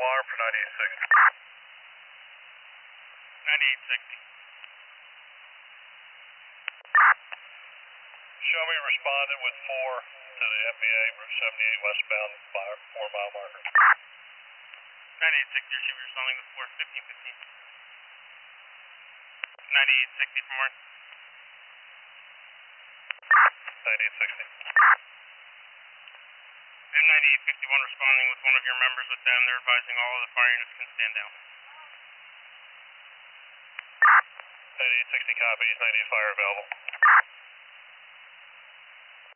alarm for 9860. 9860. Show me responded with 4 to the FBA Route 78 westbound 4 mile marker. 9860, should be responding with 4, 1515. 9860 from Martin. 9860. M9851 responding with one of your members with them. They're advising all of the fire units can stand down. 9860 copy, 98 fire available.